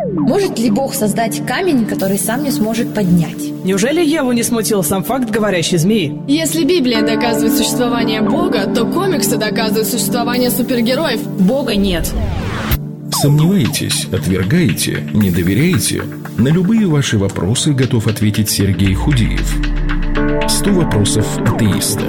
Может ли Бог создать камень, который сам не сможет поднять? Неужели Еву не смутил сам факт говорящей змеи? Если Библия доказывает существование Бога, то комиксы доказывают существование супергероев. Бога нет. Сомневаетесь, отвергаете, не доверяете? На любые ваши вопросы готов ответить Сергей Худиев. 100 вопросов атеиста.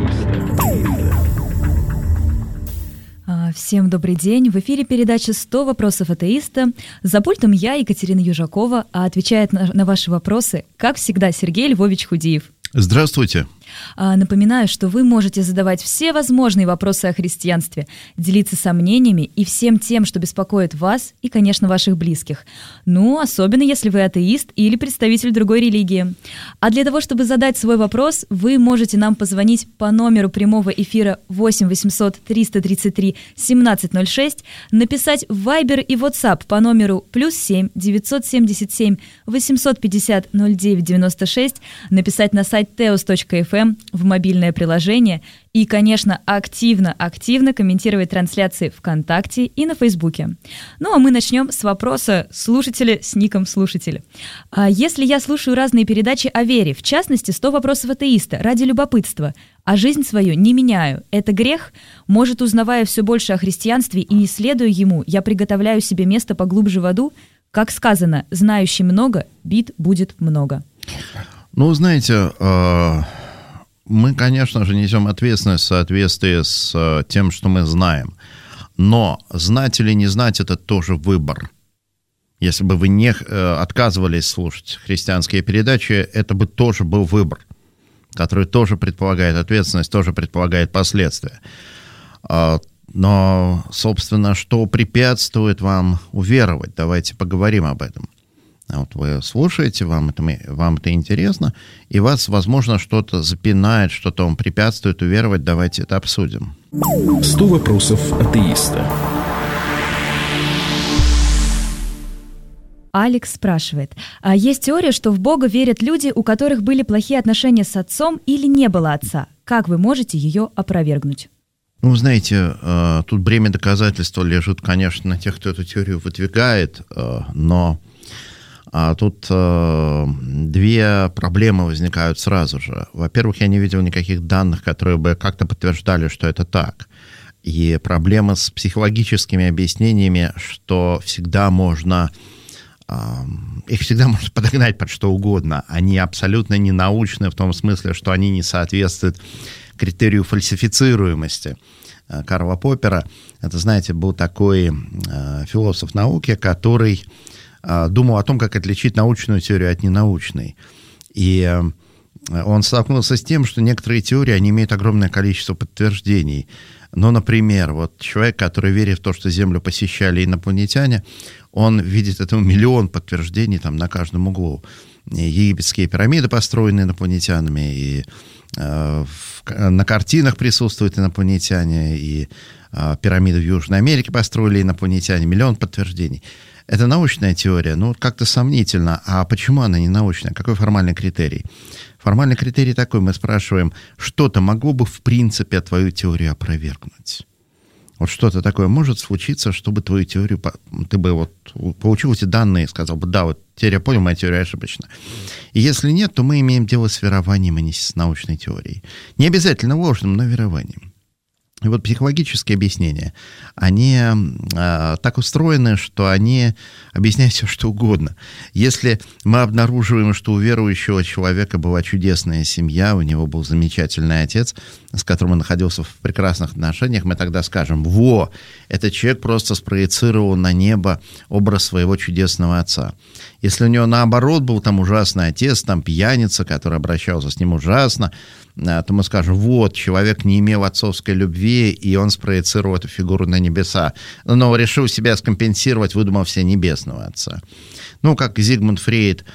Всем добрый день. В эфире передача «100 вопросов атеиста». За пультом я, Екатерина Южакова, а отвечает на ваши вопросы, как всегда, Сергей Львович Худиев. Здравствуйте. Напоминаю, что вы можете задавать все возможные вопросы о христианстве, делиться сомнениями и всем тем, что беспокоит вас и, конечно, ваших близких. Ну, особенно если вы атеист или представитель другой религии. А для того, чтобы задать свой вопрос, вы можете нам позвонить по номеру прямого эфира 8 800 333 1706, написать в Viber и WhatsApp по номеру +7 977 850 0996, написать на сайт teos.fm в мобильное приложение и, конечно, активно комментировать трансляции ВКонтакте и на Фейсбуке. Ну, а мы начнем с вопроса слушателя с ником «Слушатель». Если я слушаю разные передачи о вере, в частности, 100 вопросов атеиста, ради любопытства, а жизнь свою не меняю, это грех? Может, узнавая все больше о христианстве и не следуя ему, я приготовляю себе место поглубже в аду? Как сказано, знающий много, бит будет много. Ну, знаете, мы, конечно же, несем ответственность в соответствии с тем, что мы знаем. Но знать или не знать – это тоже выбор. Если бы вы не отказывались слушать христианские передачи, это бы тоже был выбор, который тоже предполагает ответственность, тоже предполагает последствия. Но, собственно, что препятствует вам уверовать? Давайте поговорим об этом. Вот вы слушаете, вам это интересно, и вас, возможно, что-то запинает, что-то вам препятствует уверовать. Давайте это обсудим. 100 вопросов атеиста. Алекс спрашивает. Есть теория, что в Бога верят люди, у которых были плохие отношения с отцом или не было отца. Как вы можете ее опровергнуть? Ну, знаете, тут бремя доказательства лежит, конечно, на тех, кто эту теорию выдвигает, но тут две проблемы возникают сразу же. Во-первых, я не видел никаких данных, которые бы как-то подтверждали, что это так. И проблема с психологическими объяснениями, что всегда можно... Их всегда можно подогнать под что угодно. Они абсолютно не научны в том смысле, что они не соответствуют критерию фальсифицируемости Карла Поппера. Это, знаете, был такой философ науки, который думал о том, как отличить научную теорию от ненаучной. И он столкнулся с тем, что некоторые теории, они имеют огромное количество подтверждений. Но, например, вот человек, который верит в то, что Землю посещали инопланетяне, он видит этому миллион подтверждений там на каждом углу. И египетские пирамиды построены инопланетянами, и на картинах присутствуют инопланетяне, и пирамиды в Южной Америке построили инопланетяне. Миллион подтверждений. Это научная теория, ну, как-то сомнительно. А почему она не научная? Какой формальный критерий? Формальный критерий такой, мы спрашиваем, что-то могло бы, в принципе, твою теорию опровергнуть? Вот что-то такое может случиться, чтобы твою теорию, ты бы вот получил эти данные и сказал бы, да, вот теперь я понял, моя теория ошибочна. И если нет, то мы имеем дело с верованием, а не с научной теорией. Не обязательно ложным, но верованием. И вот психологические объяснения, они так устроены, что они объясняют все, что угодно. Если мы обнаруживаем, что у верующего человека была чудесная семья, у него был замечательный отец, с которым он находился в прекрасных отношениях, мы тогда скажем, во, этот человек просто спроецировал на небо образ своего чудесного отца. Если у него наоборот был там ужасный отец, там пьяница, который обращался с ним ужасно, то мы скажем, вот, человек не имел отцовской любви, и он спроецировал эту фигуру на небеса, но решил себя скомпенсировать, выдумав себе небесного отца. Ну, как Зигмунд Фрейд,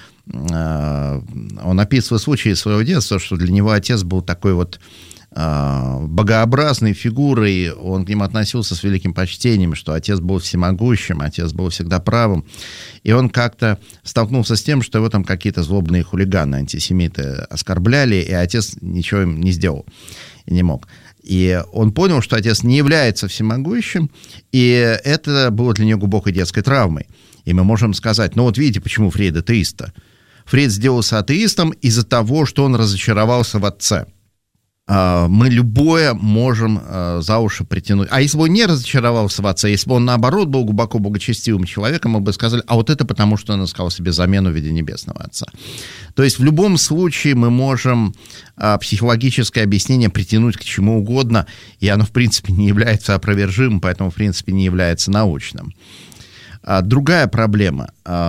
он описывает случаи своего детства, что для него отец был такой вот богообразной фигурой, он к ним относился с великим почтением, что отец был всемогущим, отец был всегда правым, и он как-то столкнулся с тем, что его там какие-то злобные хулиганы, антисемиты оскорбляли, и отец ничего им не сделал и не мог. И он понял, что отец не является всемогущим, и это было для него глубокой детской травмой. И мы можем сказать, ну вот видите, почему Фрейд атеист-то? Фрейд сделался атеистом из-за того, что он разочаровался в отце. Мы любое можем за уши притянуть. А если бы он не разочаровался в отце, если бы он, наоборот, был глубоко богочестивым человеком, мы бы сказали, а вот это потому, что он искал себе замену в виде небесного отца. То есть в любом случае мы можем психологическое объяснение притянуть к чему угодно, и оно, в принципе, не является опровержимым, поэтому, в принципе, не является научным. Другая проблема.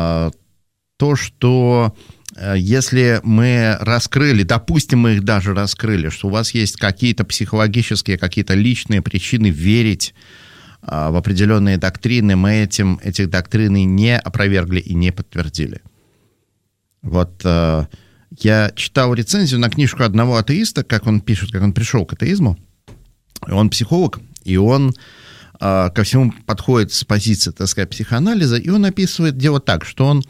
То, что если мы раскрыли, допустим, мы их даже раскрыли, что у вас есть какие-то психологические, какие-то личные причины верить в определенные доктрины, мы эти доктрины не опровергли и не подтвердили. Вот я читал рецензию на книжку одного атеиста, как он пишет, как он пришел к атеизму. Он психолог, и он ко всему подходит с позиции, так сказать, психоанализа, и он описывает дело так, что он,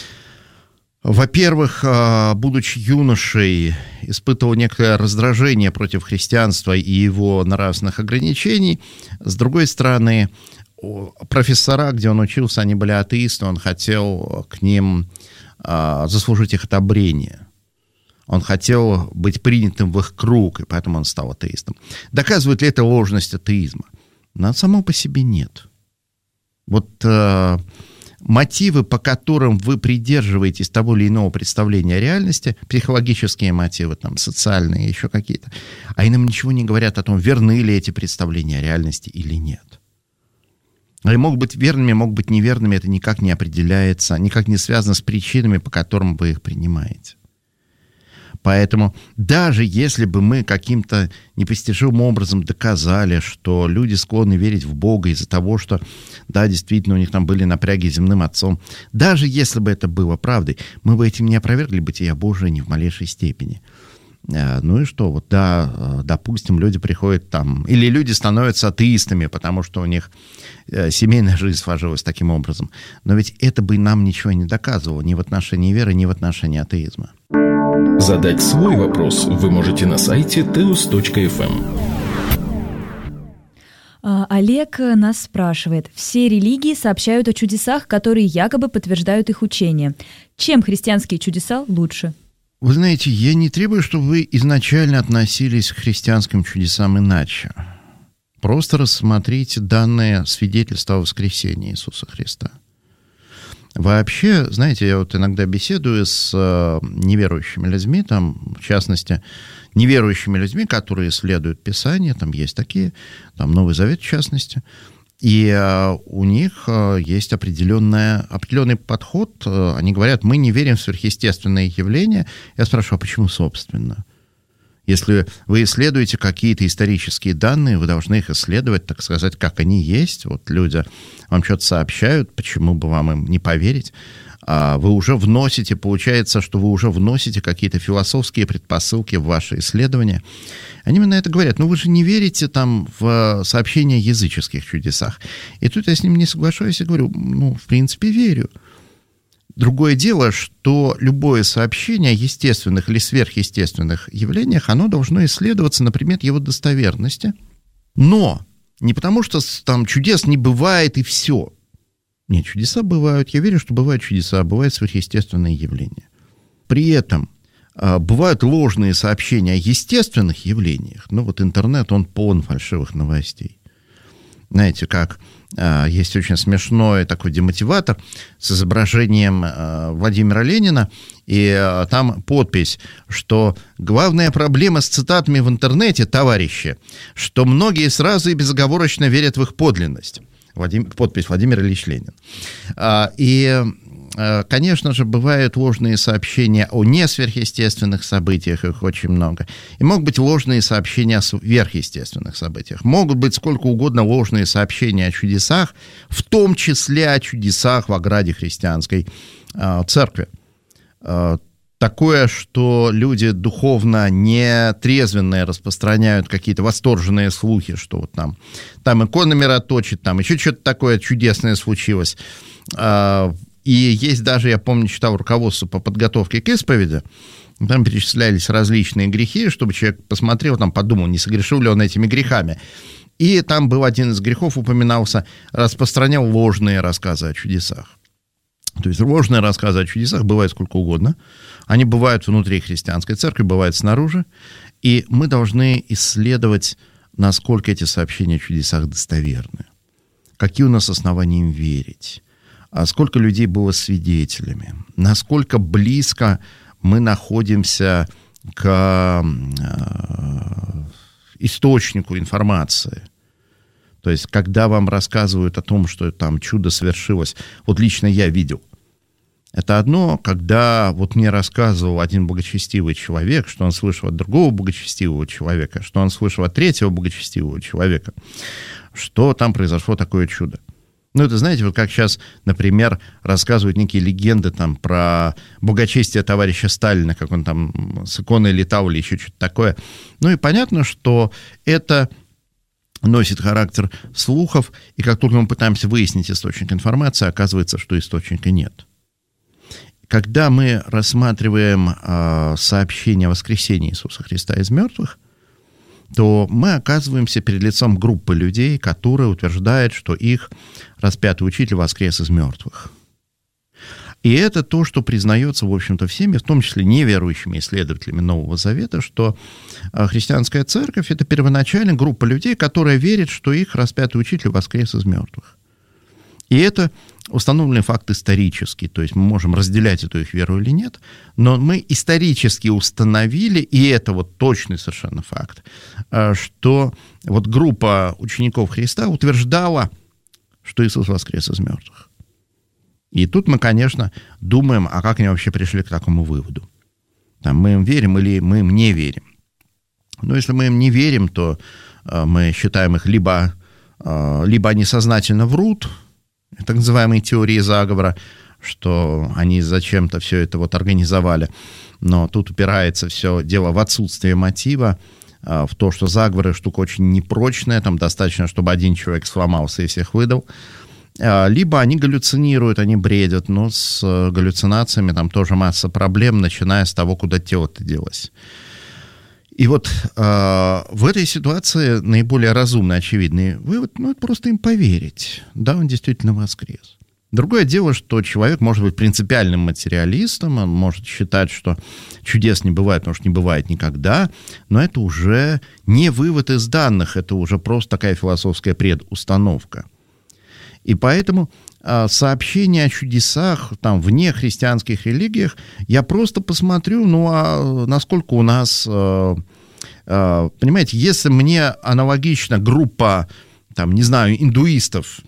во-первых, будучи юношей, испытывал некое раздражение против христианства и его нравственных ограничений. С другой стороны, профессора, где он учился, они были атеисты, он хотел к ним заслужить их одобрение. Он хотел быть принятым в их круг, и поэтому он стал атеистом. Доказывает ли это ложность атеизма? Но само по себе нет. Вот мотивы, по которым вы придерживаетесь того или иного представления о реальности, психологические мотивы, там, социальные, еще какие-то, они нам ничего не говорят о том, верны ли эти представления о реальности или нет. Они могут быть верными, могут быть неверными, это никак не определяется, никак не связано с причинами, по которым вы их принимаете. Поэтому даже если бы мы каким-то непостижимым образом доказали, что люди склонны верить в Бога из-за того, что, да, действительно, у них там были напряги с земным отцом, даже если бы это было правдой, мы бы этим не опровергли бытия Божие ни в малейшей степени. Ну и что, вот да, допустим, люди приходят там, или люди становятся атеистами, потому что у них семейная жизнь сложилась таким образом. Но ведь это бы нам ничего не доказывало ни в отношении веры, ни в отношении атеизма. Задать свой вопрос вы можете на сайте teos.fm. Олег нас спрашивает. Все религии сообщают о чудесах, которые якобы подтверждают их учение. Чем христианские чудеса лучше? Вы знаете, я не требую, чтобы вы изначально относились к христианским чудесам иначе. Просто рассмотрите данные свидетельства о воскресении Иисуса Христа. Вообще, знаете, я вот иногда беседую с неверующими людьми, там, в частности, неверующими людьми, которые исследуют Писание, там есть такие, там Новый Завет в частности, и у них есть определенный подход. Они говорят, мы не верим в сверхъестественные явления. Я спрашиваю, а почему, собственно? Если вы исследуете какие-то исторические данные, вы должны их исследовать, так сказать, как они есть. Вот люди вам что-то сообщают, почему бы вам им не поверить? Вы уже вносите, получается, что вы уже вносите какие-то философские предпосылки в ваши исследования. Они мне на это говорят, вы же не верите там в сообщения о языческих чудесах. И тут я с ним не соглашаюсь и говорю, в принципе, верю. Другое дело, что любое сообщение о естественных или сверхъестественных явлениях, оно должно исследоваться на предмет его достоверности. Но не потому, что там чудес не бывает и все. Нет, чудеса бывают. Я верю, что бывают чудеса, бывают сверхъестественные явления. При этом бывают ложные сообщения о естественных явлениях. Вот интернет, он полон фальшивых новостей. Знаете, как есть очень смешной такой демотиватор с изображением Владимира Ленина, и там подпись, что главная проблема с цитатами в интернете, товарищи, что многие сразу и безоговорочно верят в их подлинность. Подпись Владимир Ильич Ленин. И, конечно же, бывают ложные сообщения о несверхъестественных событиях, их очень много. И могут быть ложные сообщения о сверхъестественных событиях. Могут быть сколько угодно ложные сообщения о чудесах, в том числе о чудесах в ограде христианской церкви. Такое, что люди духовно нетрезвенные распространяют какие-то восторженные слухи, что вот там икона мироточит, там еще что-то такое чудесное случилось. И есть даже, я помню, читал руководство по подготовке к исповеди, там перечислялись различные грехи, чтобы человек посмотрел, там подумал, не согрешил ли он этими грехами. И там был один из грехов, упоминался, распространял ложные рассказы о чудесах. То есть ложные рассказы о чудесах бывают сколько угодно. Они бывают внутри христианской церкви, бывают снаружи. И мы должны исследовать, насколько эти сообщения о чудесах достоверны. Какие у нас основания им верить. А сколько людей было свидетелями. Насколько близко мы находимся к источнику информации. То есть, когда вам рассказывают о том, что там чудо свершилось, вот лично я видел. Это одно, когда вот мне рассказывал один благочестивый человек, что он слышал от другого благочестивого человека, что он слышал от третьего благочестивого человека, что там произошло такое чудо. Ну, это, знаете, вот как сейчас, например, рассказывают некие легенды там про благочестие товарища Сталина, как он там с иконой летал или еще что-то такое. Ну, и понятно, что это носит характер слухов, и как только мы пытаемся выяснить источник информации, оказывается, что источника нет. Когда мы рассматриваем сообщение о воскресении Иисуса Христа из мертвых, то мы оказываемся перед лицом группы людей, которые утверждают, что их распятый учитель воскрес из мертвых. И это то, что признается, в общем-то, всеми, в том числе неверующими исследователями Нового Завета, что христианская церковь — это первоначально группа людей, которая верит, что их распятый учитель воскрес из мертвых. И это установленный факт исторический, то есть мы можем разделять эту их веру или нет, но мы исторически установили, и это вот точный совершенно факт, что вот группа учеников Христа утверждала, что Иисус воскрес из мертвых. И тут мы, конечно, думаем, а как они вообще пришли к такому выводу? Там, мы им верим или мы им не верим? Но если мы им не верим, то мы считаем их либо они сознательно врут, так называемые теории заговора, что они зачем-то все это вот организовали. Но тут упирается все дело в отсутствие мотива, в то, что заговоры штука очень непрочная, там достаточно, чтобы один человек сломался и всех выдал. Либо они галлюцинируют, они бредят, но с галлюцинациями там тоже масса проблем, начиная с того, куда тело-то делось. И вот в этой ситуации наиболее разумный, очевидный вывод, это просто им поверить. Да, он действительно воскрес. Другое дело, что человек может быть принципиальным материалистом, он может считать, что чудес не бывает, потому что не бывает никогда, но это уже не вывод из данных, это уже просто такая философская предустановка. И поэтому сообщения о чудесах там, вне христианских религиях, я просто посмотрю, насколько у нас, понимаете, если мне аналогично группа, там, не знаю, индуистов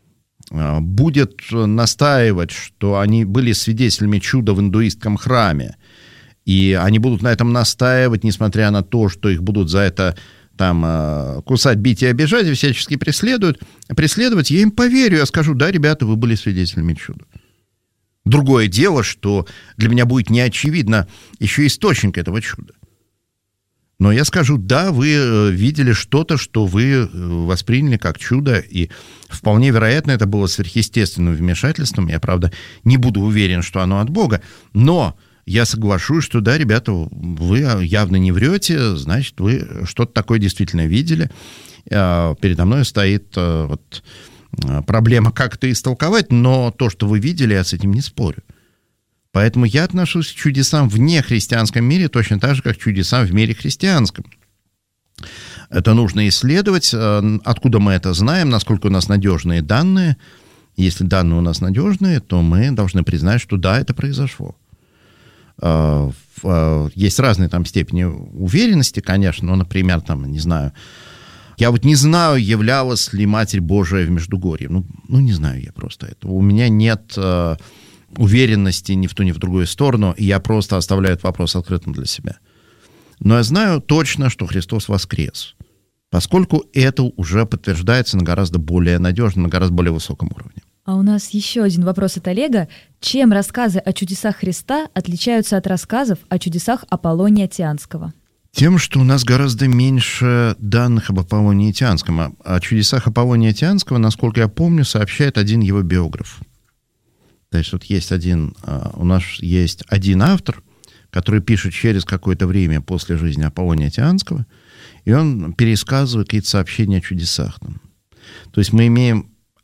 будет настаивать, что они были свидетелями чуда в индуистском храме, и они будут на этом настаивать, несмотря на то, что их будут за это там кусать, бить и обижать, и всячески преследовать, я им поверю, я скажу, да, ребята, вы были свидетелями чуда. Другое дело, что для меня будет неочевидно еще источник этого чуда. Но я скажу, да, вы видели что-то, что вы восприняли как чудо, и вполне вероятно, это было сверхъестественным вмешательством. Я, правда, не буду уверен, что оно от Бога, но я соглашусь, что да, ребята, вы явно не врете, значит, вы что-то такое действительно видели. Передо мной стоит проблема, как это истолковать, но то, что вы видели, я с этим не спорю. Поэтому я отношусь к чудесам в нехристианском мире точно так же, как к чудесам в мире христианском. Это нужно исследовать, откуда мы это знаем, насколько у нас надежные данные. Если данные у нас надежные, то мы должны признать, что да, это произошло. Есть разные там степени уверенности, конечно, но, например, там, не знаю, я вот не знаю, являлась ли Матерь Божия в Междугорье. Ну, не знаю я просто этого. У меня нет уверенности ни в ту, ни в другую сторону, и я просто оставляю этот вопрос открытым для себя. Но я знаю точно, что Христос воскрес, поскольку это уже подтверждается на гораздо более надежном, на гораздо более высоком уровне. А у нас еще один вопрос от Олега. Чем рассказы о чудесах Христа отличаются от рассказов о чудесах Аполлония Тианского? Тем, что у нас гораздо меньше данных об Аполлонии Тианском. О чудесах Аполлония Тианского, насколько я помню, сообщает один его биограф. То есть вот у нас есть один автор, который пишет через какое-то время после жизни Аполлония Тианского, и он пересказывает какие-то сообщения о чудесах. То есть мы имеем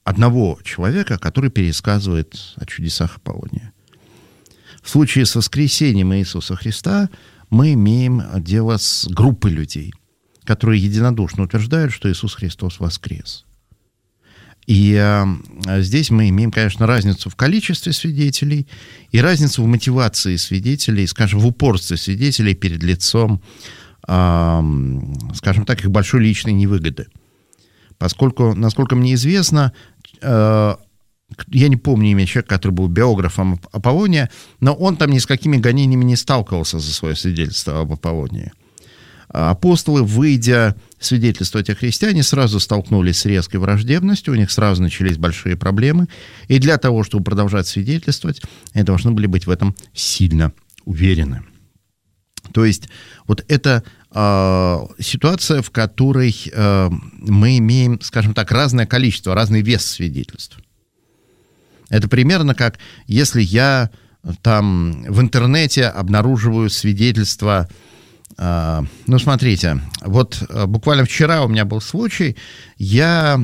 одного человека, который пересказывает о чудесах Аполлония. В случае с воскресением Иисуса Христа мы имеем дело с группой людей, которые единодушно утверждают, что Иисус Христос воскрес. И здесь мы имеем, конечно, разницу в количестве свидетелей и разницу в мотивации свидетелей, скажем, в упорстве свидетелей перед лицом, скажем так, их большой личной невыгоды. Поскольку, насколько мне известно, я не помню имя человека, который был биографом Аполлония, но он там ни с какими гонениями не сталкивался за свое свидетельство об Аполлонии. Апостолы, выйдя свидетельствовать о христиане, сразу столкнулись с резкой враждебностью, у них сразу начались большие проблемы, и для того, чтобы продолжать свидетельствовать, они должны были быть в этом сильно уверены. То есть вот это ситуация, в которой мы имеем, скажем так, разное количество, разный вес свидетельств. Это примерно как если я там в интернете обнаруживаю свидетельство. Ну, смотрите, вот буквально вчера у меня был случай, я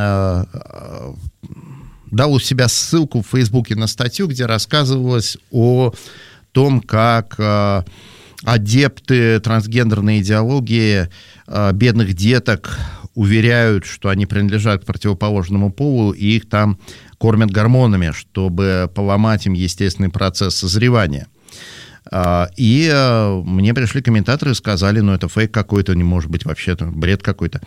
дал у себя ссылку в Фейсбуке на статью, где рассказывалось о том, как адепты трансгендерной идеологии бедных деток уверяют, что они принадлежат к противоположному полу, и их там кормят гормонами, чтобы поломать им естественный процесс созревания. И мне пришли комментаторы и сказали, ну, это фейк какой-то, не может быть вообще, это бред какой-то.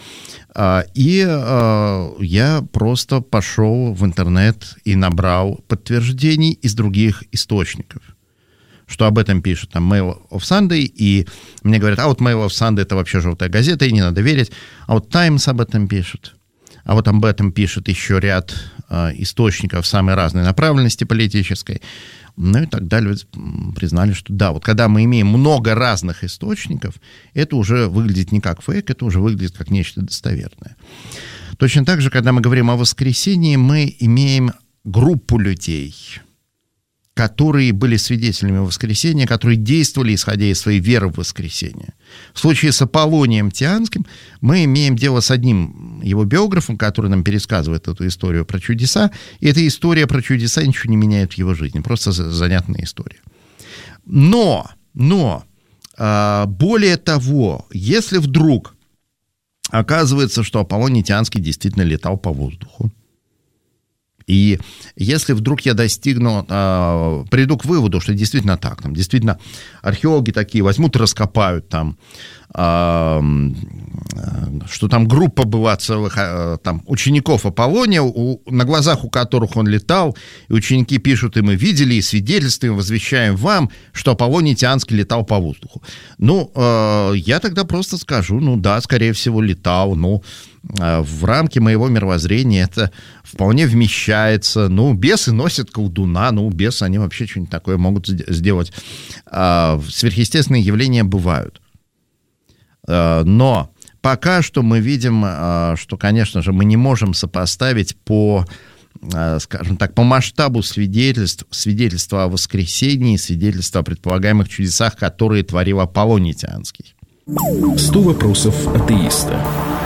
И я просто пошел в интернет и набрал подтверждений из других источников, что об этом пишет там Mail of Sunday, и мне говорят, а вот Mail of Sunday это вообще желтая газета, и не надо верить, а вот Times об этом пишет, а вот об этом пишет еще ряд источников самой разной направленности политической, ну и тогда люди признали, что да, вот когда мы имеем много разных источников, это уже выглядит не как фейк, это уже выглядит как нечто достоверное. Точно так же, когда мы говорим о воскресении, мы имеем группу людей, которые были свидетелями воскресения, которые действовали, исходя из своей веры в воскресение. В случае с Аполлонием Тианским мы имеем дело с одним его биографом, который нам пересказывает эту историю про чудеса, и эта история про чудеса ничего не меняет в его жизни, просто занятная история. Но, более того, если вдруг оказывается, что Аполлоний Тианский действительно летал по воздуху, и если вдруг я приду к выводу, что действительно так, там, действительно археологи такие возьмут и раскопают там, что там группа была целых там, учеников Аполлония, на глазах у которых он летал, и ученики пишут, и мы видели, и свидетельствуем, возвещаем вам, что Аполлоний Тианский летал по воздуху. Ну, я тогда просто скажу, ну да, скорее всего, летал, но в рамки моего мировоззрения это вполне вмещается. Ну, бесы носят колдуна, ну, бесы, они вообще что-нибудь такое могут сделать. Сверхъестественные явления бывают. Но пока что мы видим, что, конечно же, мы не можем сопоставить скажем так, по масштабу свидетельства о воскресении, свидетельства о предполагаемых чудесах, которые творил Аполлоний Тианский. 100 вопросов атеиста.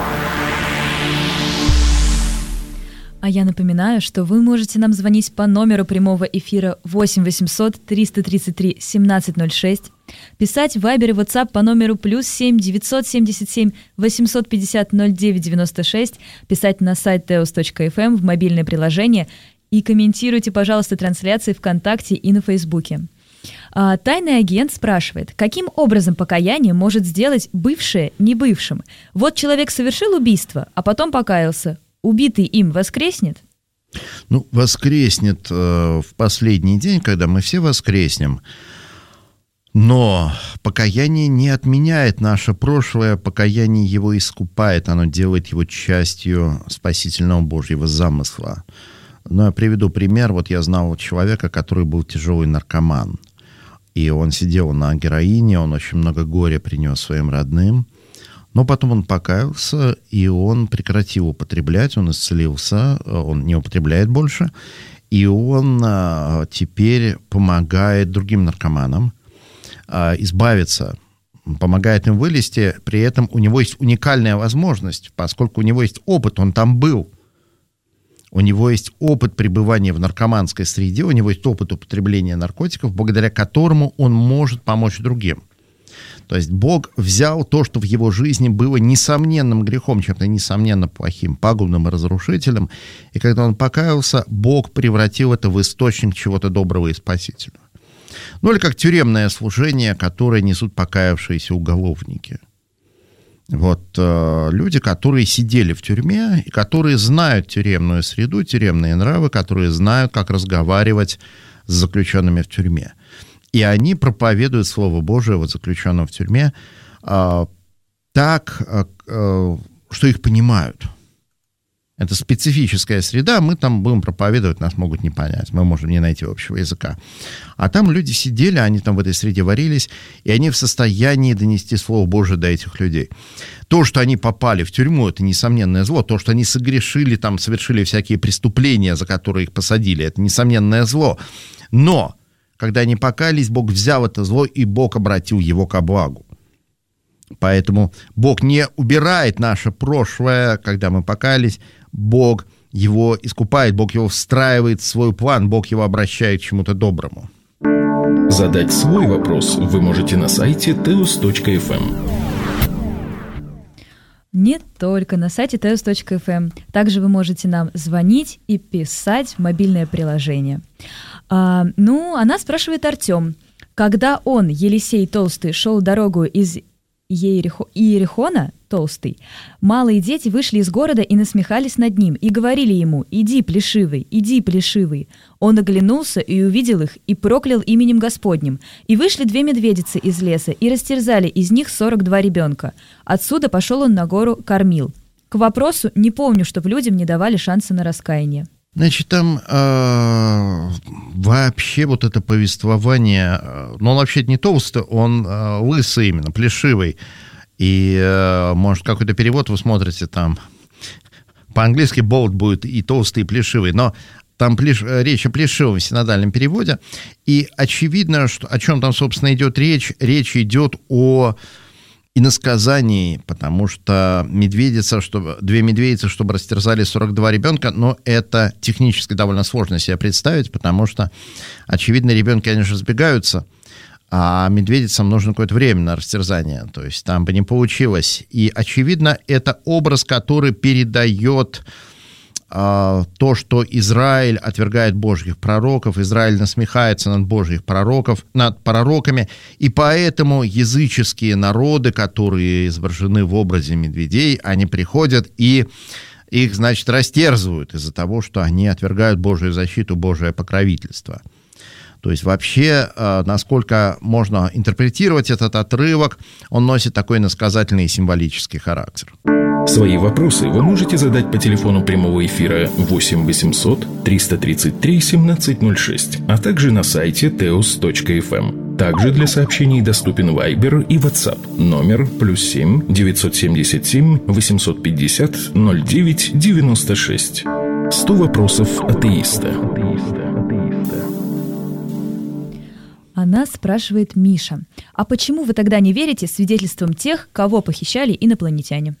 А я напоминаю, что вы можете нам звонить по номеру прямого эфира 8 800 333 1706, писать в Вайбер и WhatsApp по номеру +7 977 850 0996, писать на сайт teos.fm в мобильное приложение и комментируйте, пожалуйста, трансляции ВКонтакте и на Фейсбуке. Тайный агент спрашивает, каким образом покаяние может сделать бывшее небывшим? Вот человек совершил убийство, а потом покаялся. Убитый им воскреснет? Ну, воскреснет в последний день, когда мы все воскреснем. Но покаяние не отменяет наше прошлое, покаяние его искупает, оно делает его частью спасительного Божьего замысла. Ну, я приведу пример. Вот я знал человека, который был тяжелый наркоман. И он сидел на героине, он очень много горя принес своим родным. Но потом он покаялся, и он прекратил употреблять, он исцелился, он не употребляет больше, и он теперь помогает другим наркоманам избавиться, помогает им вылезти, при этом у него есть уникальная возможность, поскольку у него есть опыт, он там был. у него есть опыт пребывания в наркоманской среде, у него есть опыт употребления наркотиков, благодаря которому он может помочь другим. То есть Бог взял то, что в его жизни было несомненным грехом, чем-то несомненно плохим, пагубным и разрушительным, и когда он покаялся, Бог превратил это в источник чего-то доброго и спасительного. Ну или как тюремное служение, которое несут покаявшиеся уголовники. Вот люди, которые сидели в тюрьме и которые знают тюремную среду, тюремные нравы, которые знают, как разговаривать с заключенными в тюрьме. И они проповедуют Слово Божие вот заключенным в тюрьме так, что их понимают. Это специфическая среда, мы там будем проповедовать, нас могут не понять, мы можем не найти общего языка. А там люди сидели, они там в этой среде варились, и они в состоянии донести Слово Божие до этих людей. То, что они попали в тюрьму, это несомненное зло. То, что они согрешили, там, совершили всякие преступления, за которые их посадили, это несомненное зло. Но, когда они покаялись, Бог взял это зло, и Бог обратил его ко благу. Поэтому Бог не убирает наше прошлое, когда мы покаялись, Бог его искупает, Бог его встраивает в свой план, Бог его обращает к чему-то доброму. Задать свой вопрос вы можете на сайте teos.fm. Не только на сайте teos.fm. Также вы можете нам звонить и писать в мобильное приложение. Она спрашивает Артем. Когда он, Елисей Толстый, шел дорогу из Иерихона, Толстый, малые дети вышли из города и насмехались над ним, и говорили ему: «Иди, плешивый, иди, плешивый». Он оглянулся и увидел их, и проклял именем Господним. И вышли 2 медведицы из леса, и растерзали из них 42 ребенка. Отсюда пошел он на гору Кормил. К вопросу, не помню, чтобы людям не давали шанса на раскаяние. Значит, там вообще вот это повествование, он вообще не толстый, он лысый именно, плешивый. И, может, какой-то перевод вы смотрите там, по-английски bold будет и толстый, и плешивый, но там речь о плешивом синодальном переводе, и очевидно, что, о чем там, собственно, идет речь. Речь идет о иносказании, потому что 2 медведицы, чтобы растерзали 42 ребенка, но это технически довольно сложно себе представить, потому что, очевидно, ребенки, они же разбегаются, а медведицам нужно какое-то время на растерзание, то есть там бы не получилось. И, очевидно, это образ, который передает то, что Израиль отвергает Божьих пророков, Израиль насмехается над Божьих пророков, над пророками, и поэтому языческие народы, которые изображены в образе медведей, они приходят и их, значит, растерзывают из-за того, что они отвергают Божью защиту, Божие покровительство. То есть вообще, насколько можно интерпретировать этот отрывок, он носит такой иносказательный и символический характер. Свои вопросы вы можете задать по телефону прямого эфира 8 800 333 1706, а также на сайте teos.fm. Также для сообщений доступен Viber и WhatsApp. Номер +7 977 850 09 96. 100 вопросов атеиста. Она спрашивает Миша. А почему вы тогда не верите свидетельствам тех, кого похищали инопланетяне?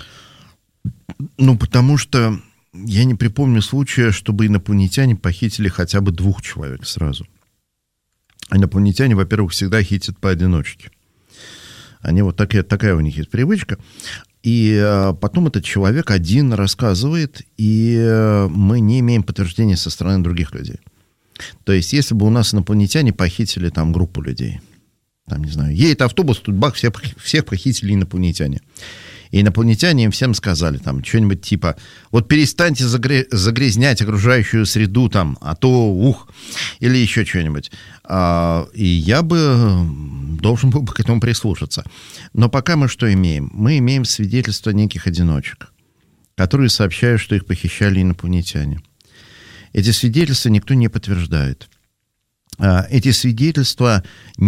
Потому что я не припомню случая, чтобы инопланетяне похитили хотя бы 2 человек сразу. Инопланетяне, во-первых, всегда хитят поодиночке. Они вот такая у них есть привычка. И потом этот человек один рассказывает, и мы не имеем подтверждения со стороны других людей. То есть, если бы у нас инопланетяне похитили там группу людей, там, не знаю, едет автобус, тут бах, всех похитили инопланетяне. И инопланетяне им всем сказали там что-нибудь типа: вот перестаньте загрязнять окружающую среду там, а то или еще что-нибудь. И я бы должен был бы к этому прислушаться. Но пока мы что имеем? Мы имеем свидетельства неких одиночек, которые сообщают, что их похищали инопланетяне. Эти свидетельства никто не подтверждает. Эти свидетельства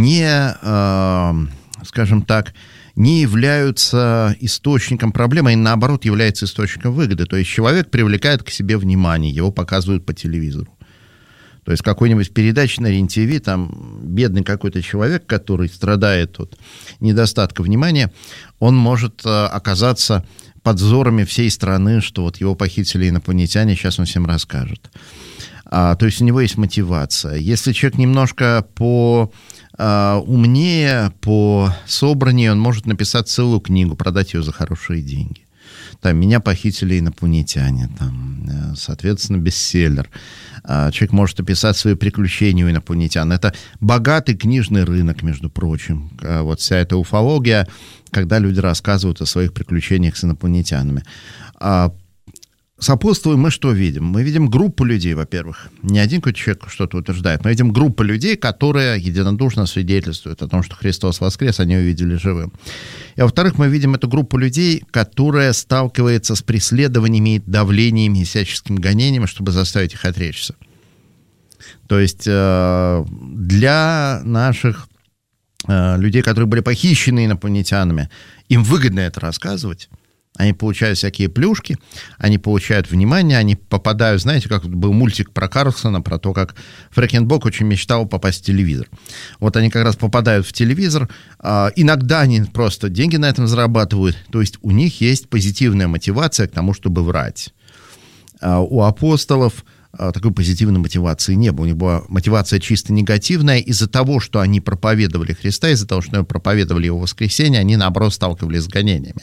скажем так, не являются источником проблемы, и наоборот являются источником выгоды. То есть человек привлекает к себе внимание, его показывают по телевизору. То есть какой-нибудь передаче на РЕН-ТВ, там бедный какой-то человек, который страдает от недостатка внимания, он может оказаться под взорами всей страны, что вот его похитили инопланетяне, сейчас он всем расскажет. То есть у него есть мотивация. Если человек немножко умнее, пособраннее, он может написать целую книгу, продать ее за хорошие деньги. Там «Меня похитили инопланетяне», там, соответственно, бестселлер. Человек может описать свои приключения у инопланетян. Это богатый книжный рынок, между прочим. Вот вся эта уфология, когда люди рассказывают о своих приключениях с инопланетянами. Сопутствуем мы что видим? Мы видим группу людей, во-первых. Не один какой-то человек что-то утверждает. Мы видим группу людей, которые единодушно свидетельствуют о том, что Христос воскрес, они увидели живым. И, во-вторых, мы видим эту группу людей, которая сталкивается с преследованиями, давлениями и всяческим гонением, чтобы заставить их отречься. То есть для наших людей, которые были похищены инопланетянами, им выгодно это рассказывать. Они получают всякие плюшки, они получают внимание, они попадают, знаете, как был мультик про Карлсона, про то, как Фрэкенбок очень мечтал попасть в телевизор. Вот они как раз попадают в телевизор, иногда они просто деньги на этом зарабатывают, то есть у них есть позитивная мотивация к тому, чтобы врать. У апостолов такой позитивной мотивации не было. У них была мотивация чисто негативная. Из-за того, что они проповедовали Христа, из-за того, что они проповедовали Его воскресение, они, наоборот, сталкивались с гонениями.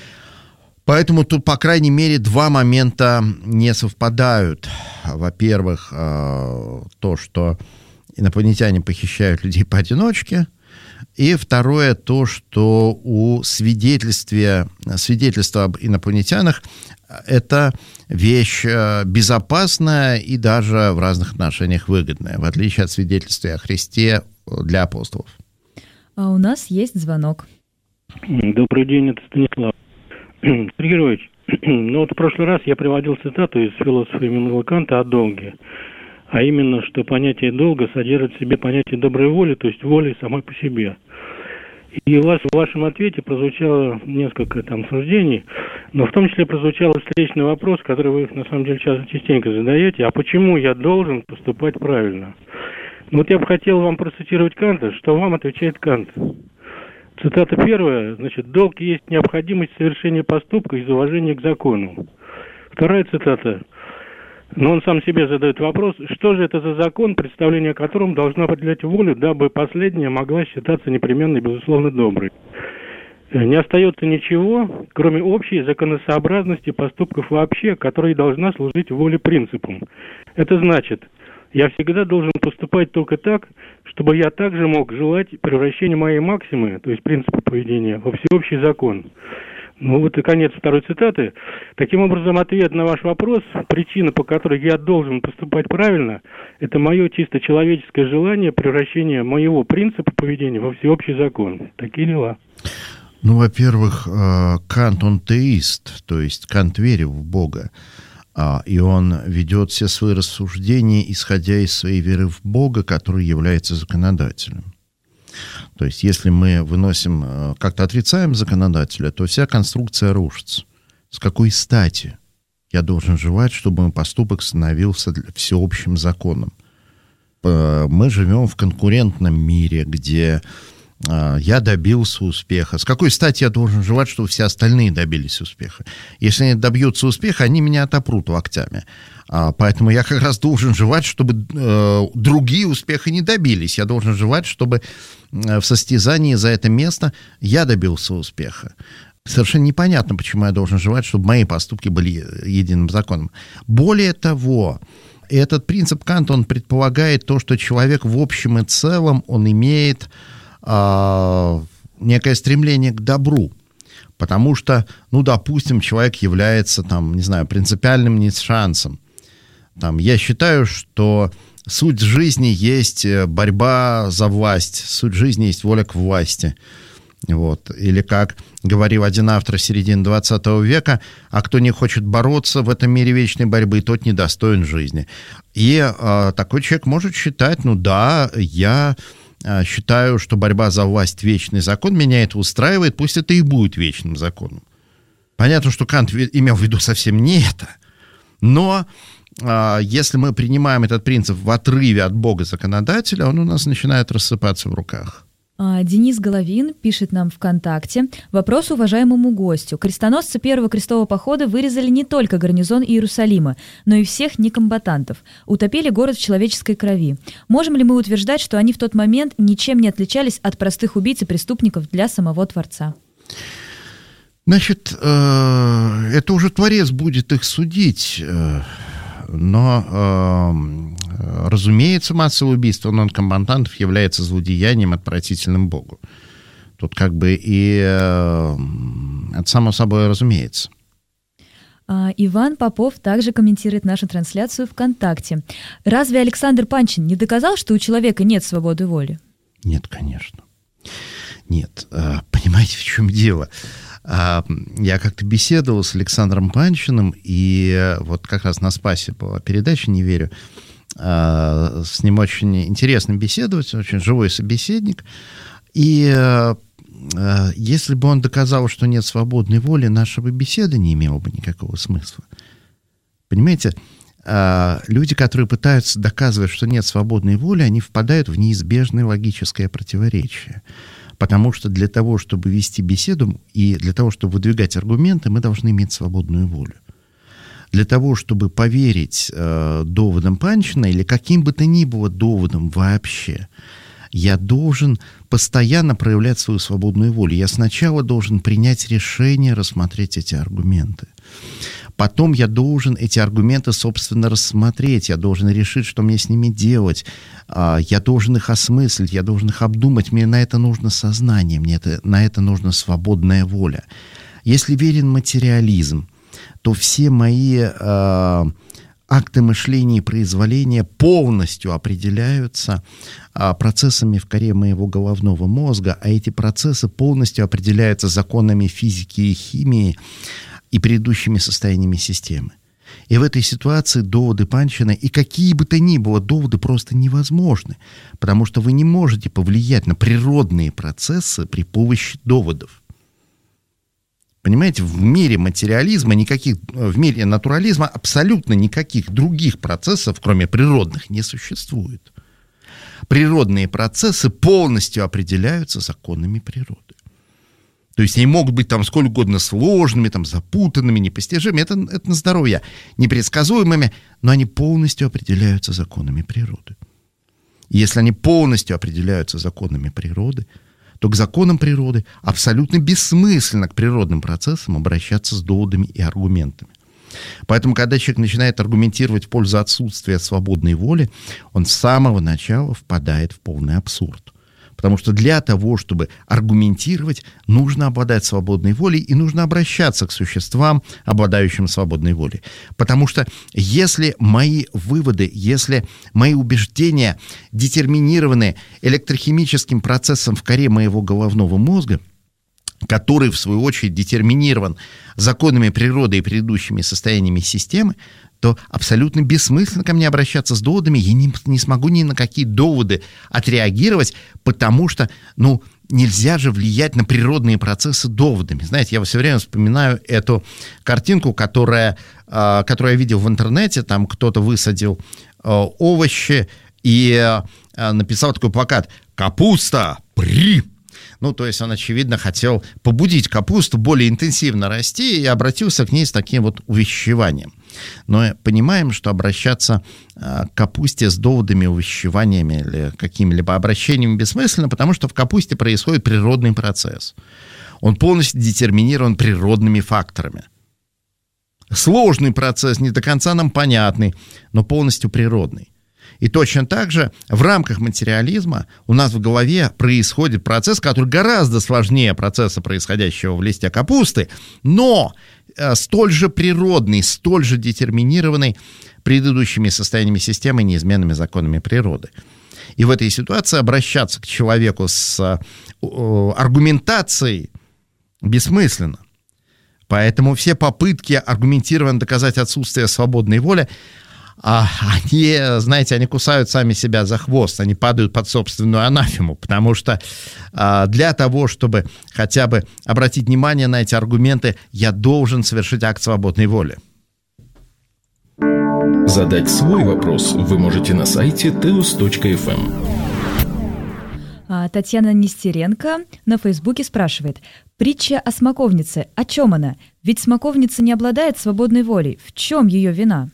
Поэтому тут, по крайней мере, два момента не совпадают. Во-первых, то, что инопланетяне похищают людей поодиночке. И второе, то, что у свидетельства об инопланетянах это вещь безопасная и даже в разных отношениях выгодная, в отличие от свидетельства о Христе для апостолов. А у нас есть звонок. Добрый день, это Станислав. Сергей Георгиевич, в прошлый раз я приводил цитату из философа Иммануила Канта о долге, а именно, что понятие долга содержит в себе понятие доброй воли, то есть воли самой по себе. И в вашем ответе прозвучало несколько суждений, но в том числе прозвучал встречный вопрос, который вы, на самом деле, частенько задаете: а почему я должен поступать правильно? Я бы хотел вам процитировать Канта, что вам отвечает Кант. Цитата первая, долг есть необходимость совершения поступка из уважения к закону. Вторая цитата, он сам себе задает вопрос, что же это за закон, представление о котором должно определять волю, дабы последняя могла считаться непременно и безусловно доброй. Не остается ничего, кроме общей законосообразности поступков вообще, которая должна служить воле принципам. Это значит, я всегда должен поступать только так, чтобы я также мог желать превращения моей максимы, то есть принципа поведения, во всеобщий закон. И конец второй цитаты. Таким образом, ответ на ваш вопрос, причина, по которой я должен поступать правильно, это мое чисто человеческое желание превращения моего принципа поведения во всеобщий закон. Такие дела. Во-первых, Кант, он теист, то есть Кант верил в Бога. И он ведет все свои рассуждения, исходя из своей веры в Бога, который является законодателем. То есть, если мы как-то отрицаем законодателя, то вся конструкция рушится. С какой стати я должен желать, чтобы мой поступок становился всеобщим законом? Мы живем в конкурентном мире, где я добился успеха. С какой стати я должен желать, чтобы все остальные добились успеха? Если они добьются успеха, они меня отопрут локтями. Поэтому я как раз должен желать, чтобы другие успеха не добились. Я должен желать, чтобы в состязании за это место я добился успеха. Совершенно непонятно, почему я должен желать, чтобы мои поступки были единым законом. Более того, этот принцип Канта, он предполагает то, что человек в общем и целом, он имеет некое стремление к добру. Потому что, допустим, человек является, принципиальным ницшанцем. Я считаю, что суть жизни есть борьба за власть, суть жизни есть воля к власти. Или, как говорил один автор середины 20 века, а кто не хочет бороться в этом мире вечной борьбы, тот недостоин жизни. И такой человек может считать, я считаю, что борьба за власть — вечный закон, меня это устраивает, пусть это и будет вечным законом. Понятно, что Кант имел в виду совсем не это, но если мы принимаем этот принцип в отрыве от Бога-законодателя, он у нас начинает рассыпаться в руках. Денис Головин пишет нам ВКонтакте. Вопрос уважаемому гостю. Крестоносцы первого крестового похода вырезали не только гарнизон Иерусалима, но и всех некомбатантов. Утопили город в человеческой крови. Можем ли мы утверждать, что они в тот момент ничем не отличались от простых убийц и преступников для самого Творца? Значит, это уже Творец будет их судить, но, разумеется, массовое убийство нонкомбатантов является злодеянием, отвратительным Богу. Тут как бы и это само собой разумеется. Иван Попов также комментирует нашу трансляцию ВКонтакте. Разве Александр Панчин не доказал, что у человека нет свободы воли? Нет, конечно. Нет. Понимаете, в чем дело? Я как-то беседовал с Александром Панчиным, и вот как раз на Спасе была передача «Не верю». С ним очень интересно беседовать, очень живой собеседник. И если бы он доказал, что нет свободной воли, наша бы беседа не имела бы никакого смысла. Понимаете, люди, которые пытаются доказывать, что нет свободной воли, они впадают в неизбежное логическое противоречие. Потому что для того, чтобы вести беседу и для того, чтобы выдвигать аргументы, мы должны иметь свободную волю. Для того, чтобы поверить доводам Панчина или каким бы то ни было доводам вообще, я должен постоянно проявлять свою свободную волю. Я сначала должен принять решение рассмотреть эти аргументы. Потом я должен эти аргументы, собственно, рассмотреть. Я должен решить, что мне с ними делать. Я должен их осмыслить, я должен их обдумать. Мне на это нужно сознание, на это нужна свободная воля. Если верен материализм, то все мои акты мышления и произволения полностью определяются процессами в коре моего головного мозга, а эти процессы полностью определяются законами физики и химии и предыдущими состояниями системы. И в этой ситуации доводы Панчина и какие бы то ни было доводы просто невозможны, потому что вы не можете повлиять на природные процессы при помощи доводов. Понимаете, в мире материализма в мире натурализма абсолютно никаких других процессов, кроме природных, не существует. Природные процессы полностью определяются законами природы. То есть они могут быть там сколь угодно сложными, там, запутанными, непостижимыми, это на здоровье, непредсказуемыми, но они полностью определяются законами природы. И если они полностью определяются законами природы, то к законам природы абсолютно бессмысленно к природным процессам обращаться с доводами и аргументами. Поэтому, когда человек начинает аргументировать в пользу отсутствия свободной воли, он с самого начала впадает в полный абсурд. Потому что для того, чтобы аргументировать, нужно обладать свободной волей и нужно обращаться к существам, обладающим свободной волей. Потому что если мои выводы, если мои убеждения детерминированы электрохимическим процессом в коре моего головного мозга, который, в свою очередь, детерминирован законами природы и предыдущими состояниями системы, то абсолютно бессмысленно ко мне обращаться с доводами. Я не смогу ни на какие доводы отреагировать, потому что, нельзя же влиять на природные процессы доводами. Знаете, я все время вспоминаю эту картинку, которую я видел в интернете. Там кто-то высадил овощи и написал такой плакат «Капуста, при!». То есть он, очевидно, хотел побудить капусту более интенсивно расти и обратился к ней с таким вот увещеванием. Но понимаем, что обращаться к капусте с доводами, увещеваниями или какими-либо обращениями бессмысленно, потому что в капусте происходит природный процесс. Он полностью детерминирован природными факторами. Сложный процесс, не до конца нам понятный, но полностью природный. И точно так же в рамках материализма у нас в голове происходит процесс, который гораздо сложнее процесса, происходящего в листе капусты, но столь же природный, столь же детерминированный предыдущими состояниями системы и неизменными законами природы. И в этой ситуации обращаться к человеку с аргументацией бессмысленно. Поэтому все попытки аргументированно доказать отсутствие свободной воли, они кусают сами себя за хвост, они падают под собственную анафему, потому что для того, чтобы хотя бы обратить внимание на эти аргументы, я должен совершить акт свободной воли. Задать свой вопрос вы можете на сайте teos.fm. Татьяна Нестеренко на Фейсбуке спрашивает. Притча о смоковнице. О чем она? Ведь смоковница не обладает свободной волей. В чем ее вина?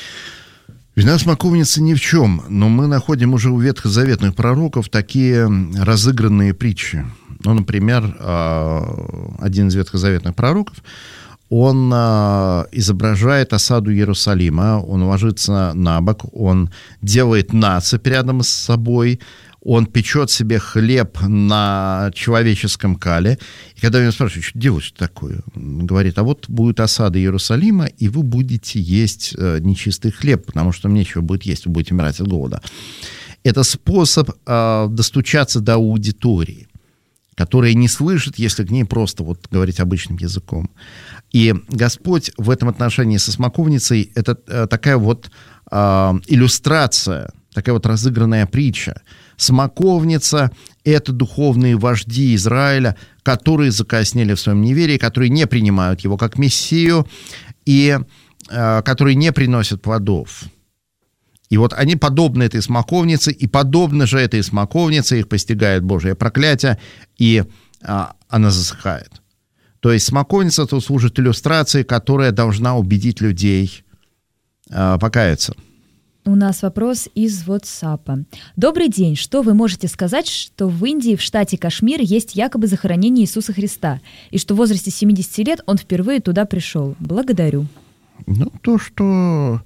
Вина смоковницы ни в чем, но мы находим уже у ветхозаветных пророков такие разыгранные притчи. Ну, например, один из ветхозаветных пророков, он изображает осаду Иерусалима, он ложится на бок, он делает насыпь рядом с собой, он печет себе хлеб на человеческом кале. И когда меня спрашивают, что делать, что такое? Он говорит, а вот будет осада Иерусалима, и вы будете есть нечистый хлеб, потому что нечего будет есть, вы будете умирать от голода. Это способ достучаться до аудитории, которая не слышит, если к ней просто вот говорить обычным языком. И Господь в этом отношении со смоковницей — это такая вот иллюстрация, такая вот разыгранная притча. Смоковница — это духовные вожди Израиля, которые закоснели в своем неверии, которые не принимают его как Мессию и которые не приносят плодов. И вот они подобны этой смоковнице, и подобно же этой смоковнице их постигает Божие проклятие, и она засыхает. То есть смоковница тут служит иллюстрацией, которая должна убедить людей покаяться. У нас вопрос из WhatsApp. Добрый день. Что вы можете сказать, что в Индии, в штате Кашмир, есть якобы захоронение Иисуса Христа, и что в возрасте 70 лет он впервые туда пришел? Благодарю. Ну, то, что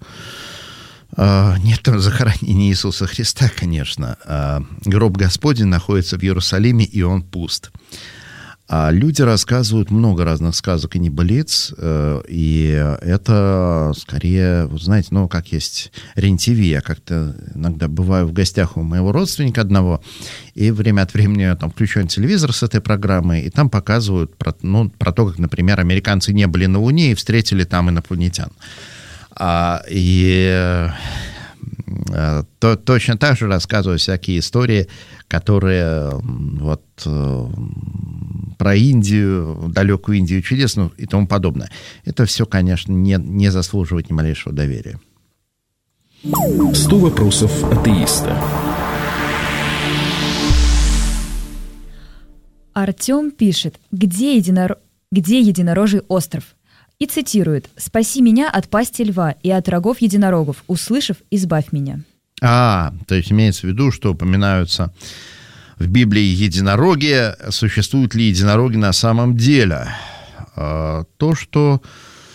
нет там захоронения Иисуса Христа, конечно. Гроб Господень находится в Иерусалиме, и он пуст. Люди рассказывают много разных сказок и небылиц, и это скорее, вы знаете, ну, как есть РЕН-ТВ. Я как-то иногда бываю в гостях у моего родственника одного, и время от времени я там включаю телевизор с этой программой, и там показывают про то, как, например, американцы не были на Луне и встретили там инопланетян. Точно так же рассказывают всякие истории, которые вот про Индию, далекую Индию чудесную и тому подобное. Это все, конечно, не заслуживает ни малейшего доверия. 100 вопросов атеиста. Артем пишет, где единорожий остров? И цитирует: «Спаси меня от пасти льва и от рогов единорогов, услышав, избавь меня». То есть имеется в виду, что упоминаются в Библии единороги. Существуют ли единороги на самом деле? То, что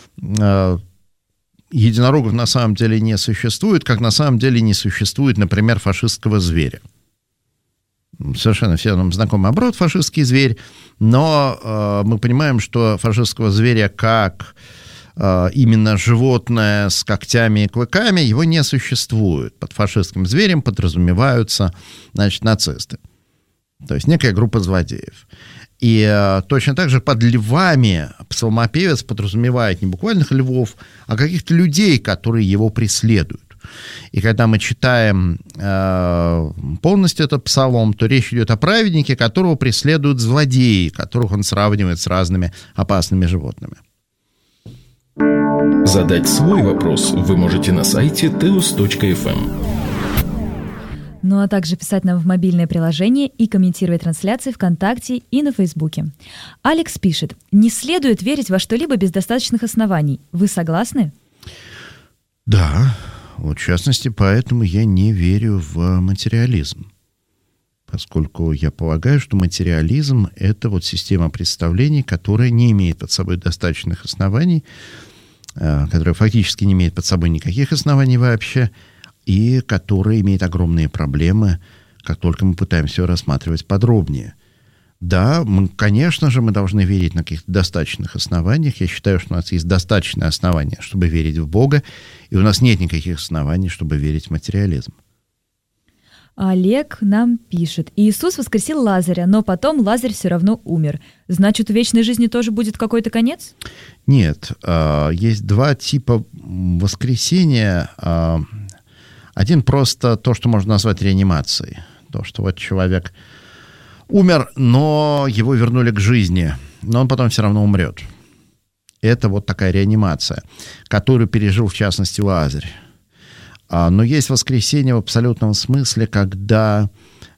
единорогов на самом деле не существует, как на самом деле не существует, например, фашистского зверя. Совершенно всем нам знаком оборот фашистский зверь, но мы понимаем, что фашистского зверя как именно животное с когтями и клыками, его не существует. Под фашистским зверем подразумеваются, значит, нацисты. То есть некая группа злодеев. И точно так же под львами псалмопевец подразумевает не буквальных львов, а каких-то людей, которые его преследуют. И когда мы читаем полностью этот псалом, то речь идет о праведнике, которого преследуют злодеи, которых он сравнивает с разными опасными животными. Задать свой вопрос вы можете на сайте teos.fm. Ну а также писать нам в мобильное приложение и комментировать трансляции ВКонтакте и на Фейсбуке. Алекс пишет: «Не следует верить во что-либо без достаточных оснований. Вы согласны?» Да. Вот, в частности, поэтому я не верю в материализм. Поскольку я полагаю, что материализм — это вот система представлений, которая не имеет под собой достаточных оснований, которая фактически не имеет под собой никаких оснований вообще, и которая имеет огромные проблемы, как только мы пытаемся ее рассматривать подробнее. Да, конечно же, мы должны верить на каких-то достаточных основаниях. Я считаю, что у нас есть достаточное основание, чтобы верить в Бога, и у нас нет никаких оснований, чтобы верить в материализм. Олег нам пишет: «Иисус воскресил Лазаря, но потом Лазарь все равно умер. Значит, у вечной жизни тоже будет какой-то конец?» Нет. Есть два типа воскресения. Один просто то, что можно назвать реанимацией. То, что вот человек умер, но его вернули к жизни, но он потом все равно умрет. Это вот такая реанимация, которую пережил, в частности, Лазарь. Но есть воскресение в абсолютном смысле, когда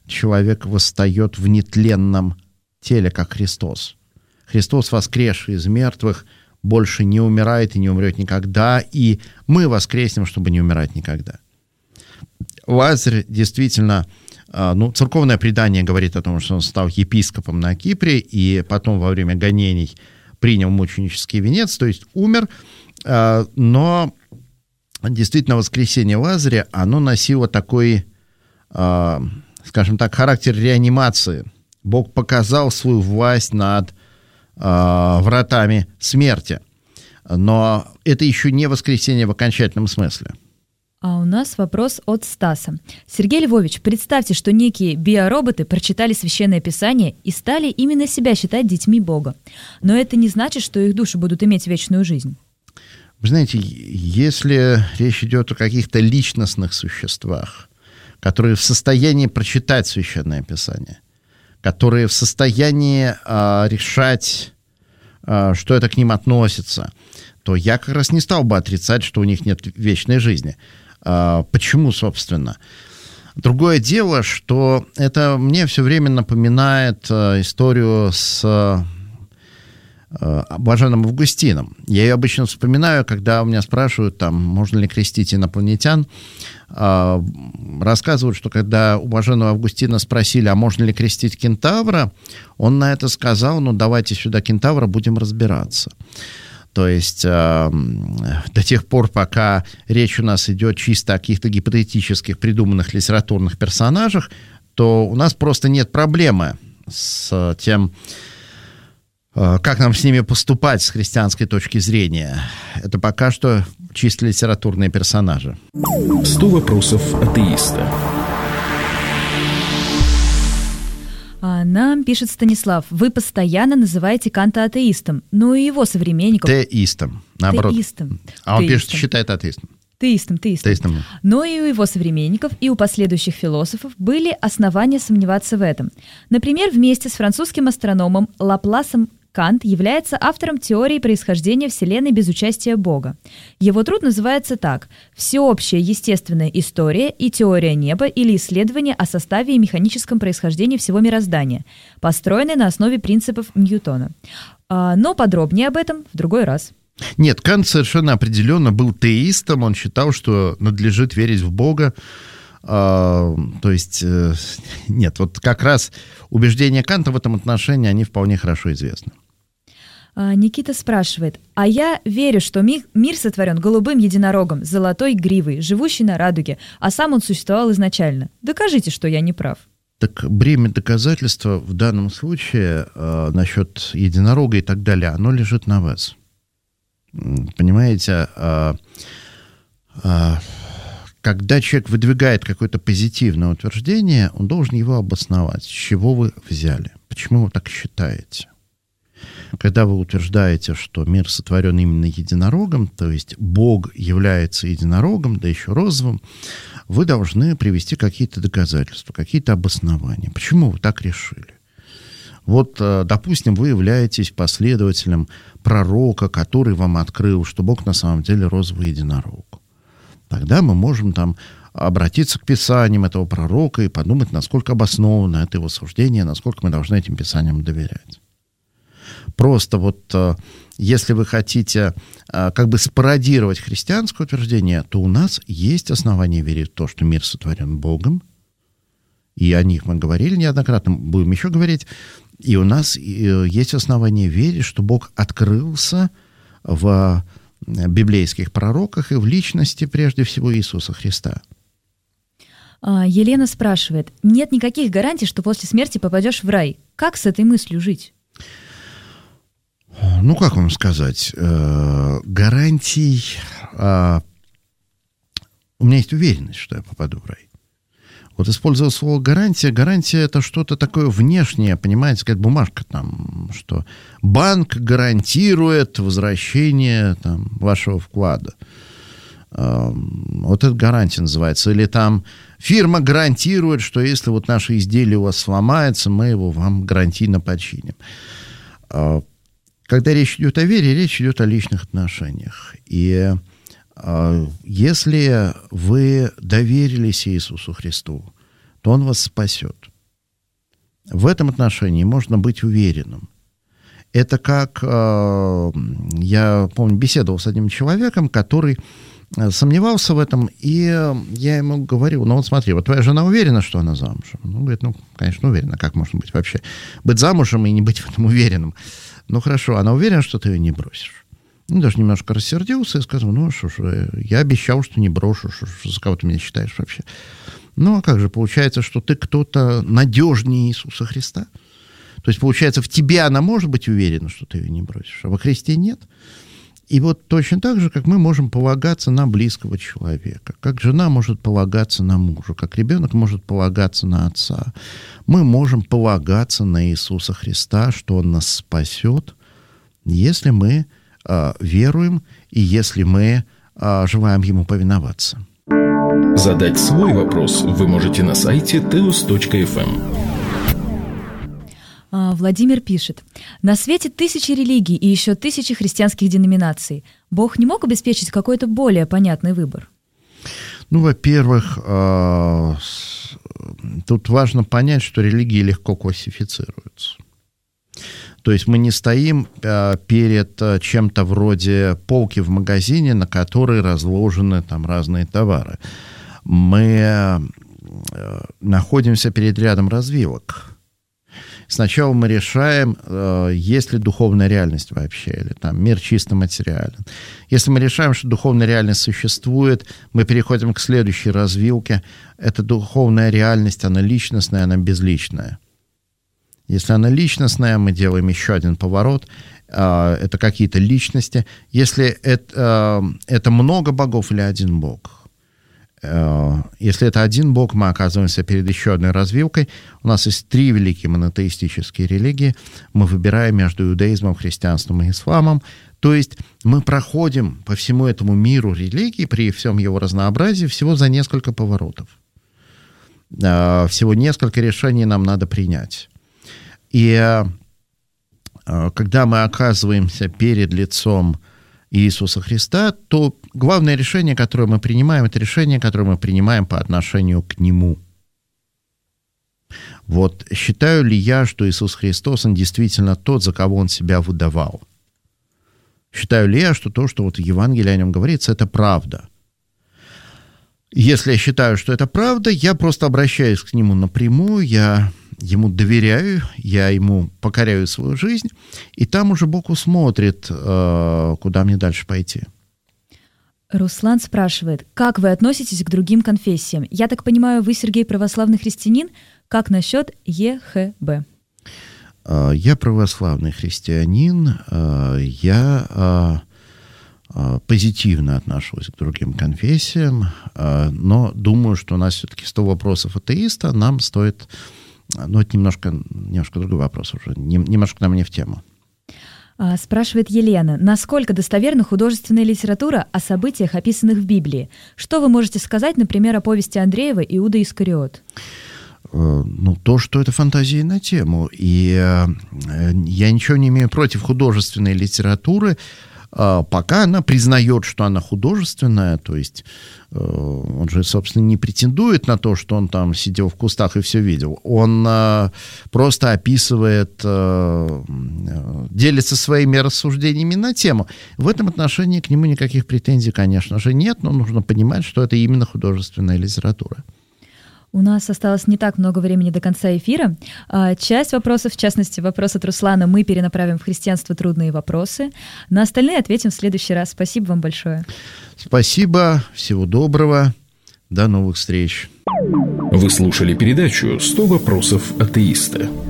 человек восстает в нетленном теле, как Христос. Христос, воскресший из мертвых, больше не умирает и не умрет никогда, и мы воскреснем, чтобы не умирать никогда. Лазарь действительно, церковное предание говорит о том, что он стал епископом на Кипре, и потом во время гонений принял мученический венец, то есть умер, но действительно воскресение Лазаря, оно носило такой, скажем так, характер реанимации. Бог показал свою власть над вратами смерти. Но это еще не воскресение в окончательном смысле. А у нас вопрос от Стаса. Сергей Львович, представьте, что некие биороботы прочитали Священное Писание и стали именно себя считать детьми Бога. Но это не значит, что их души будут иметь вечную жизнь. Вы знаете, если речь идет о каких-то личностных существах, которые в состоянии прочитать Священное Писание, которые в состоянии решать, что это к ним относится, то я как раз не стал бы отрицать, что у них нет вечной жизни. Почему, собственно? Другое дело, что это мне все время напоминает историю с блаженным Августином. Я ее обычно вспоминаю, когда у меня спрашивают, там, можно ли крестить инопланетян. Рассказывают, что когда у блаженного Августина спросили, а можно ли крестить кентавра, он на это сказал, давайте сюда кентавра, будем разбираться. То есть до тех пор, пока речь у нас идет чисто о каких-то гипотетических придуманных литературных персонажах, то у нас просто нет проблемы с тем, как нам с ними поступать с христианской точки зрения. Это пока что чисто литературные персонажи. 100 вопросов атеиста. Нам пишет Станислав, вы постоянно называете Канта атеистом, но и его современников... Теистом, наоборот. Теистом. А он пишет, считает атеистом. Теистом. Но и у его современников, и у последующих философов были основания сомневаться в этом. Например, вместе с французским астрономом Лапласом Кант является автором теории происхождения Вселенной без участия Бога. Его труд называется так: «Всеобщая естественная история и теория неба или исследование о составе и механическом происхождении всего мироздания», построенный на основе принципов Ньютона. Но подробнее об этом в другой раз. Нет, Кант совершенно определенно был теистом, он считал, что надлежит верить в Бога. То есть, нет, вот как раз убеждения Канта в этом отношении, они вполне хорошо известны. Никита спрашивает, а я верю, что мир сотворен голубым единорогом, золотой гривой, живущий на радуге, а сам он существовал изначально. Докажите, что я не прав. Так бремя доказательства в данном случае насчет единорога и так далее, оно лежит на вас. Понимаете, когда человек выдвигает какое-то позитивное утверждение, он должен его обосновать. С чего вы взяли? Почему вы так считаете? Когда вы утверждаете, что мир сотворен именно единорогом, то есть Бог является единорогом, да еще розовым, вы должны привести какие-то доказательства, какие-то обоснования. Почему вы так решили? Вот, допустим, вы являетесь последователем пророка, который вам открыл, что Бог на самом деле розовый единорог. Тогда мы можем там обратиться к писаниям этого пророка и подумать, насколько обосновано это его суждение, насколько мы должны этим писаниям доверять. Просто вот если вы хотите как бы спародировать христианское утверждение, то у нас есть основания верить в то, что мир сотворен Богом, и о них мы говорили неоднократно, будем еще говорить, и у нас есть основания верить, что Бог открылся в библейских пророках и в личности, прежде всего, Иисуса Христа. Елена спрашивает, нет никаких гарантий, что после смерти попадешь в рай. Как с этой мыслью жить? Ну, как вам сказать? Гарантий... У меня есть уверенность, что я попаду в рай. Вот использовал слово гарантия. Гарантия — это что-то такое внешнее, понимаете, как бумажка там, что банк гарантирует возвращение там, вашего вклада. Вот это гарантия называется. Или там фирма гарантирует, что если вот наше изделие у вас сломается, мы его вам гарантийно починим. Когда речь идет о вере, речь идет о личных отношениях. И если вы доверились Иисусу Христу, то Он вас спасет. В этом отношении можно быть уверенным. Это как, я помню, беседовал с одним человеком, который сомневался в этом, и я ему говорю, ну вот смотри, вот твоя жена уверена, что она замужем? Ну, говорит, ну, конечно, уверена, как можно быть вообще? Быть замужем и не быть в этом уверенным. Ну, хорошо, она уверена, что ты ее не бросишь? Ну, даже немножко рассердился и сказал, ну, что ж, я обещал, что не брошу, что за кого ты меня считаешь вообще? Ну, а как же, получается, что ты кто-то надежнее Иисуса Христа? То есть, получается, в тебе она может быть уверена, что ты ее не бросишь, а во Христе нет. И вот точно так же, как мы можем полагаться на близкого человека, как жена может полагаться на мужа, как ребенок может полагаться на отца, мы можем полагаться на Иисуса Христа, что Он нас спасет, если мы веруем и если мы желаем Ему повиноваться. Задать свой вопрос вы можете на сайте teos.fm. Владимир пишет. На свете тысячи религий и еще тысячи христианских деноминаций. Бог не мог обеспечить какой-то более понятный выбор? Ну, во-первых, тут важно понять, что религии легко классифицируются. То есть мы не стоим перед чем-то вроде полки в магазине, на которой разложены там разные товары. Мы находимся перед рядом развилок. Сначала мы решаем, есть ли духовная реальность вообще, или там мир чисто материален. Если мы решаем, что духовная реальность существует, мы переходим к следующей развилке. Эта духовная реальность, она личностная, она безличная. Если она личностная, мы делаем еще один поворот. Это какие-то личности. Если это много богов или один бог. Если это один бог, мы оказываемся перед еще одной развилкой. У нас есть 3 великие монотеистические религии. Мы выбираем между иудаизмом, христианством и исламом. То есть мы проходим по всему этому миру религий при всем его разнообразии всего за несколько поворотов. Всего несколько решений нам надо принять. И когда мы оказываемся перед лицом Иисуса Христа, то главное решение, которое мы принимаем, это решение, которое мы принимаем по отношению к Нему. Вот считаю ли я, что Иисус Христос, Он действительно тот, за кого Он себя выдавал? Считаю ли я, что то, что вот в Евангелии о Нем говорится, это правда? Если я считаю, что это правда, я просто обращаюсь к Нему напрямую, я Ему доверяю, я Ему покоряю свою жизнь, и там уже Бог усмотрит, куда мне дальше пойти. Руслан спрашивает, как вы относитесь к другим конфессиям? Я так понимаю, вы, Сергей, православный христианин. Как насчет ЕХБ? Я православный христианин. Я позитивно отношусь к другим конфессиям, но думаю, что у нас все-таки 100 вопросов атеиста, нам стоит... Ну, это немножко другой вопрос уже, немножко нам не в тему. Спрашивает Елена, насколько достоверна художественная литература о событиях, описанных в Библии? Что вы можете сказать, например, о повести Андреева «Иуда Искариот»? Ну, то, что это фантазии на тему. И я ничего не имею против художественной литературы, пока она признает, что она художественная, то есть он же, собственно, не претендует на то, что он там сидел в кустах и все видел. Он просто описывает, делится своими рассуждениями на тему. В этом отношении к нему никаких претензий, конечно же, нет, но нужно понимать, что это именно художественная литература. У нас осталось не так много времени до конца эфира. Часть вопросов, в частности, вопрос от Руслана, мы перенаправим в «Христианство. Трудные вопросы». На остальные ответим в следующий раз. Спасибо вам большое. Спасибо, всего доброго, до новых встреч. Вы слушали передачу «100 вопросов атеиста».